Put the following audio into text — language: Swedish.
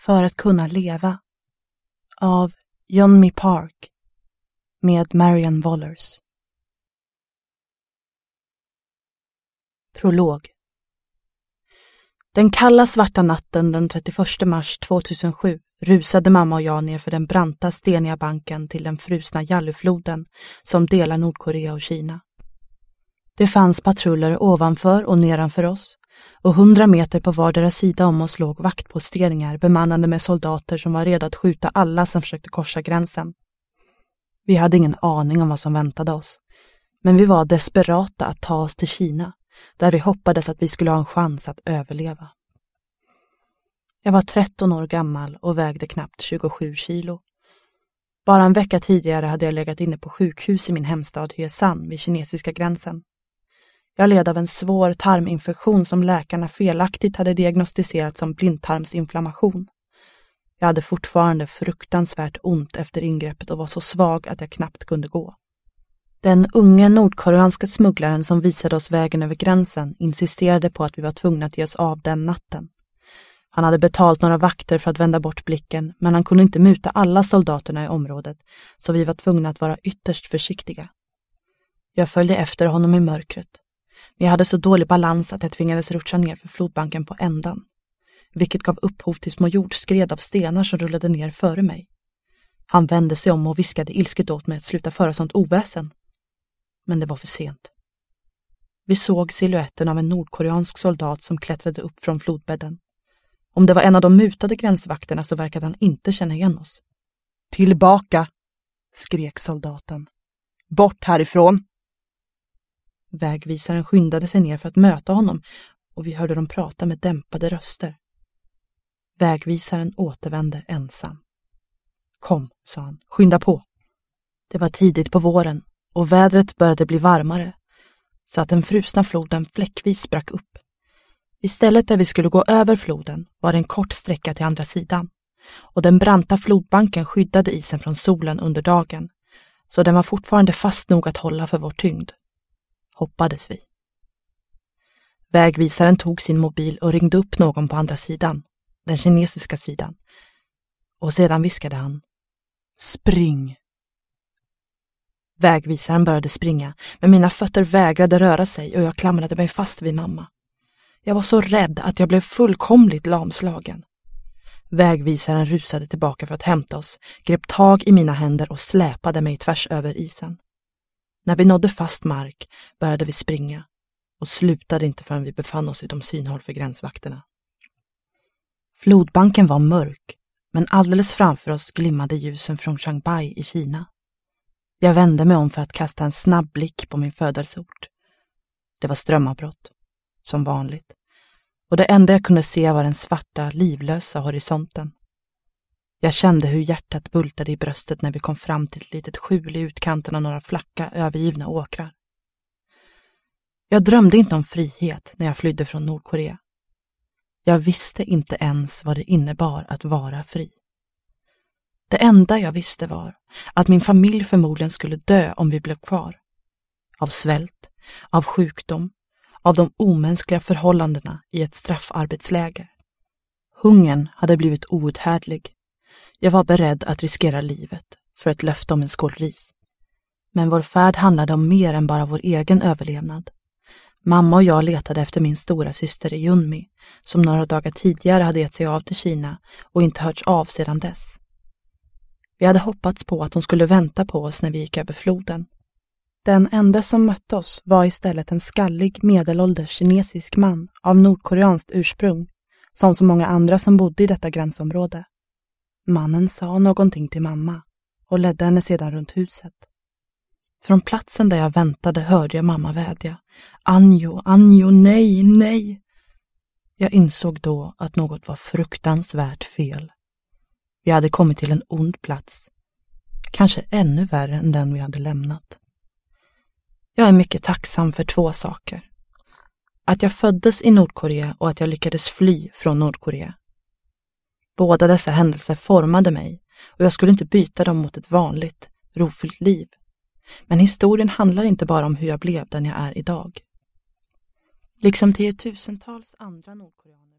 För att kunna leva av Yeonmi Park med Marianne Wohlers. Prolog. Den kalla svarta natten den 31 mars 2007 rusade mamma och jag ner för den branta steniga banken till den frusna Yallufloden som delar Nordkorea och Kina. Det fanns patruller ovanför och nedanför oss, och 100 meter på vardera sida om oss låg vaktposteringar bemannade med soldater som var redo att skjuta alla som försökte korsa gränsen. Vi hade ingen aning om vad som väntade oss, men vi var desperata att ta oss till Kina, där vi hoppades att vi skulle ha en chans att överleva. Jag var 13 år gammal och vägde knappt 27 kilo. Bara en vecka tidigare hade jag legat inne på sjukhus i min hemstad Hyesan vid kinesiska gränsen. Jag led av en svår tarminfektion som läkarna felaktigt hade diagnostiserat som blindtarmsinflammation. Jag hade fortfarande fruktansvärt ont efter ingreppet och var så svag att jag knappt kunde gå. Den unge nordkoreanska smugglaren som visade oss vägen över gränsen insisterade på att vi var tvungna att ge oss av den natten. Han hade betalt några vakter för att vända bort blicken, men han kunde inte muta alla soldaterna i området, så vi var tvungna att vara ytterst försiktiga. Jag följde efter honom i mörkret. Men jag hade så dålig balans att jag tvingades rutscha ner för flodbanken på ändan, vilket gav upphov till små jordskred av stenar som rullade ner före mig. Han vände sig om och viskade ilsket åt mig att sluta föra sånt oväsen. Men det var för sent. Vi såg siluetten av en nordkoreansk soldat som klättrade upp från flodbädden. Om det var en av de mutade gränsvakterna så verkade han inte känna igen oss. Tillbaka, skrek soldaten. Bort härifrån. Vägvisaren skyndade sig ner för att möta honom och vi hörde dem prata med dämpade röster. Vägvisaren återvände ensam. Kom, sa han, skynda på. Det var tidigt på våren och vädret började bli varmare så att den frusna floden fläckvis sprack upp. Istället där vi skulle gå över floden var det en kort sträcka till andra sidan och den branta flodbanken skyddade isen från solen under dagen, så den var fortfarande fast nog att hålla för vår tyngd. Hoppades vi. Vägvisaren tog sin mobil och ringde upp någon på andra sidan, den kinesiska sidan. Och sedan viskade han: spring! Vägvisaren började springa, men mina fötter vägrade röra sig och jag klamrade mig fast vid mamma. Jag var så rädd att jag blev fullkomligt lamslagen. Vägvisaren rusade tillbaka för att hämta oss, grep tag i mina händer och släpade mig tvärs över isen. När vi nådde fast mark började vi springa och slutade inte förrän vi befann oss utom synhåll för gränsvakterna. Flodbanken var mörk, men alldeles framför oss glimmade ljusen från Shanghai i Kina. Jag vände mig om för att kasta en snabb blick på min födelseort. Det var strömavbrott, som vanligt, och det enda jag kunde se var den svarta, livlösa horisonten. Jag kände hur hjärtat bultade i bröstet när vi kom fram till ett litet skjul i utkanten av några flacka, övergivna åkrar. Jag drömde inte om frihet när jag flydde från Nordkorea. Jag visste inte ens vad det innebar att vara fri. Det enda jag visste var att min familj förmodligen skulle dö om vi blev kvar. Av svält, av sjukdom, av de omänskliga förhållandena i ett straffarbetsläger. Hungern hade blivit outhärdlig. Jag var beredd att riskera livet för ett löfte om en skål ris. Men vår färd handlade om mer än bara vår egen överlevnad. Mamma och jag letade efter min stora syster Yeonmi, som några dagar tidigare hade gett sig av till Kina och inte hörts av sedan dess. Vi hade hoppats på att hon skulle vänta på oss när vi gick över floden. Den enda som mötte oss var istället en skallig medelålders kinesisk man av nordkoreanskt ursprung, som så många andra som bodde i detta gränsområde. Mannen sa någonting till mamma och ledde henne sedan runt huset. Från platsen där jag väntade hörde jag mamma vädja: Anjo, Anjo, nej, nej. Jag insåg då att något var fruktansvärt fel. Vi hade kommit till en ond plats, kanske ännu värre än den vi hade lämnat. Jag är mycket tacksam för 2 saker. Att jag föddes i Nordkorea och att jag lyckades fly från Nordkorea. Båda dessa händelser formade mig och jag skulle inte byta dem mot ett vanligt, rofyllt liv. Men historien handlar inte bara om hur jag blev den jag är idag. Liksom 10 000-tals andra nordkoreaner